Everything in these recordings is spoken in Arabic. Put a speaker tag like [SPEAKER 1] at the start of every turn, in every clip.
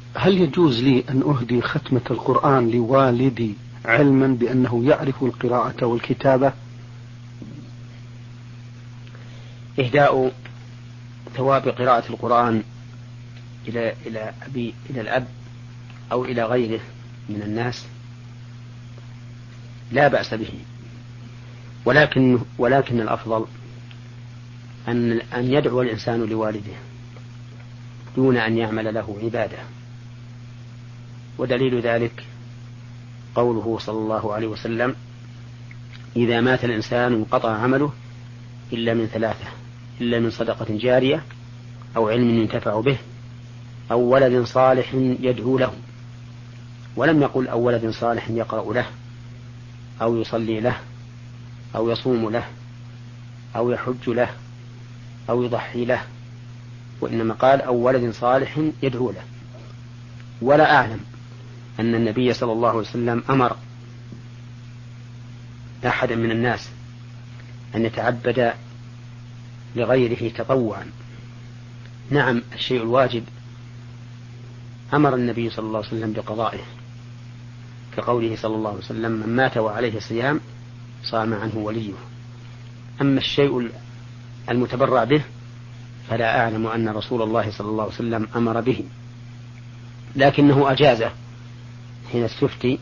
[SPEAKER 1] هل يجوز لي أن أهدي ختمة القرآن لوالدي علما بأنه يعرف القراءة والكتابة؟
[SPEAKER 2] إهداء ثواب قراءة القرآن إلى الأب أو إلى غيره من الناس لا بأس به، ولكن الأفضل أن يدعو الإنسان لوالده دون أن يعمل له عبادة. ودليل ذلك قوله صلى الله عليه وسلم: إذا مات الإنسان انقطع عمله إلا من ثلاثة: إلا من صدقة جارية أو علم ينتفع به أو ولد صالح يدعو له. ولم يقل أو ولد صالح يقرأ له أو يصلي له أو يصوم له أو يحج له أو يضحي له، وإنما قال أو ولد صالح يدعو له. ولا أعلم أن النبي صلى الله عليه وسلم أمر أحدا من الناس أن يتعبد لغيره تطوعا. نعم، الشيء الواجب أمر النبي صلى الله عليه وسلم بقضائه، كقوله صلى الله عليه وسلم: من مات وعليه صيام صام عنه وليه. أما الشيء المتبرع به فلا أعلم أن رسول الله صلى الله عليه وسلم أمر به، لكنه أجازه حين استفتي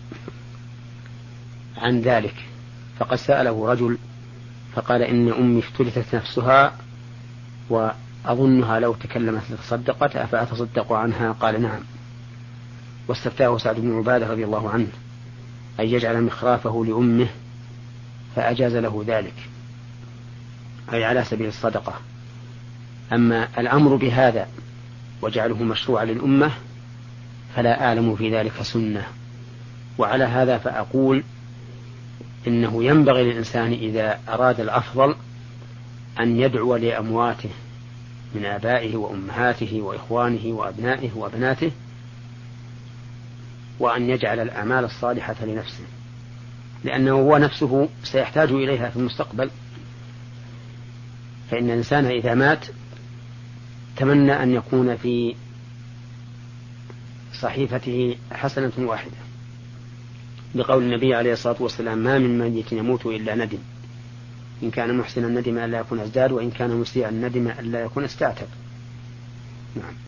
[SPEAKER 2] عن ذلك. فقد سأله رجل فقال: إن أمي افتلتت نفسها وأظنها لو تكلمت لتصدقت أفأتصدق عنها؟ قال: نعم. واستفتاه سعد بن عبادة رضي الله عنه أن يجعل مخرافه لأمه فأجاز له ذلك، أي على سبيل الصدقة. أما الأمر بهذا وجعله مشروعا للأمة فلا أعلم في ذلك سنة. وعلى هذا فأقول إنه ينبغي للإنسان إذا أراد الأفضل أن يدعو لأمواته من آبائه وأمهاته وإخوانه وأبنائه وأبناته، وأن يجعل الأعمال الصالحة لنفسه، لأنه هو نفسه سيحتاج إليها في المستقبل. فإن الإنسان إذا مات تمنى أن يكون في صحيفته حسنة واحدة، بقول النبي عليه الصلاة والسلام: ما من ميت يموت إلا ندم، إن كان محسنا ندم ألا يكون ازداد، وإن كان مسيئا ندم ألا يكون استعتب. نعم.